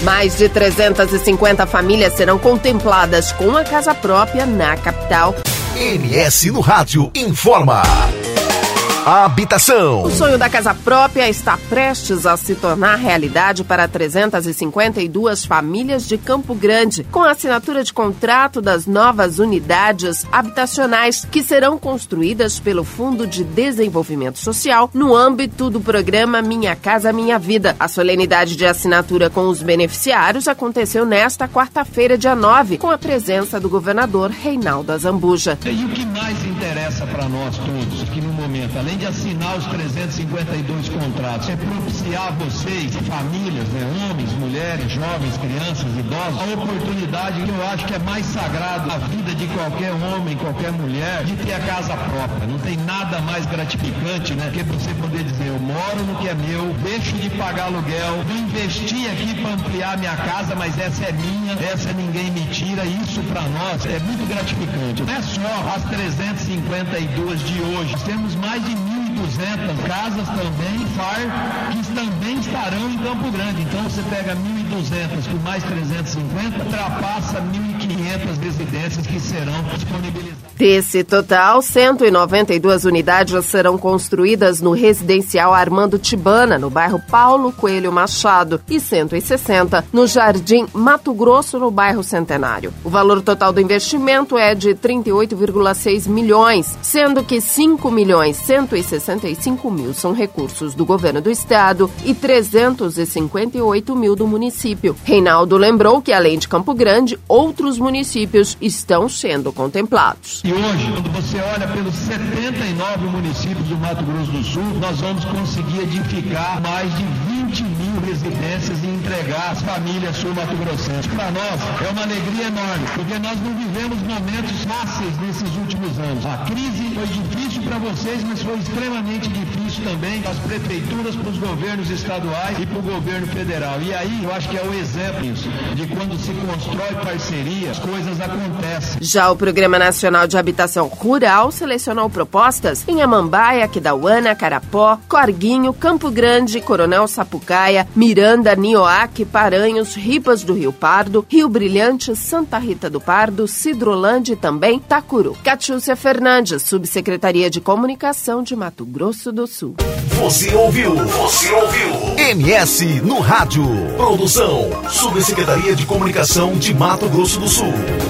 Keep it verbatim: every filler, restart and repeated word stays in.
Mais de trezentas e cinquenta famílias serão contempladas com a casa própria na capital. M S no Rádio informa. Habitação. O sonho da casa própria está prestes a se tornar realidade para trezentas e cinquenta e duas famílias de Campo Grande, com a assinatura de contrato das novas unidades habitacionais que serão construídas pelo Fundo de Desenvolvimento Social no âmbito do programa Minha Casa Minha Vida. A solenidade de assinatura com os beneficiários aconteceu nesta quarta-feira, dia nove, com a presença do governador Reinaldo Azambuja. E o que mais interessa para nós todos aqui no momento, além de assinar os trezentos e cinquenta e dois contratos, é propiciar a vocês, famílias, né, homens, mulheres, jovens, crianças, idosos, a oportunidade que eu acho que é mais sagrada a vida de qualquer homem, qualquer mulher, de ter a casa própria. Não tem nada mais gratificante, né, que você poder dizer, eu moro no que é meu, deixo de pagar aluguel, vou investir aqui para ampliar minha casa, mas essa é minha, essa ninguém me tira. Isso para nós é muito gratificante. Não é só as trezentas e cinquenta e duas de hoje, nós temos mais de mil e duzentas casas também, F A R, que também estarão em Campo Grande. Então você pega mil e duzentas por mais trezentos e cinquenta, ultrapassa mil e quinhentas residências que serão disponibilizadas. Desse total, cento e noventa e duas unidades serão construídas no residencial Armando Tibana, no bairro Paulo Coelho Machado, e cento e sessenta no Jardim Mato Grosso, no bairro Centenário. O valor total do investimento é de trinta e oito vírgula seis milhões, sendo que cinco milhões cento e sessenta e cinco mil são recursos do governo do estado e trezentos e cinquenta e oito mil do município. Reinaldo lembrou que, além de Campo Grande, outros municípios estão sendo contemplados. E hoje, quando você olha pelos setenta e nove municípios do Mato Grosso do Sul, nós vamos conseguir edificar mais de vinte mil residências e entregar às famílias sul-mato-grossenses. Para nós é uma alegria enorme, porque nós não vivemos momentos fáceis nesses últimos anos. A crise foi difícil para vocês, mas foi extremamente difícil também para as prefeituras, para os governos estaduais e para o governo federal. E aí eu acho que é o exemplo disso, de quando se constrói parceria, as coisas acontecem. Já o Programa Nacional de Habitação Rural selecionou propostas em Amambaia, Aquidauana, Carapó, Corguinho, Campo Grande, Coronel Sapucaia, Miranda, Nioaque, Paranhos, Ribas do Rio Pardo, Rio Brilhante, Santa Rita do Pardo, Cidrolândia e também Tacuru. Catiúcia Fernandes, Subsecretaria de Comunicação de Mato Grosso do Sul. Você ouviu? Você ouviu? M S no Rádio. Produção, Subsecretaria de Comunicação de Mato Grosso do Sul.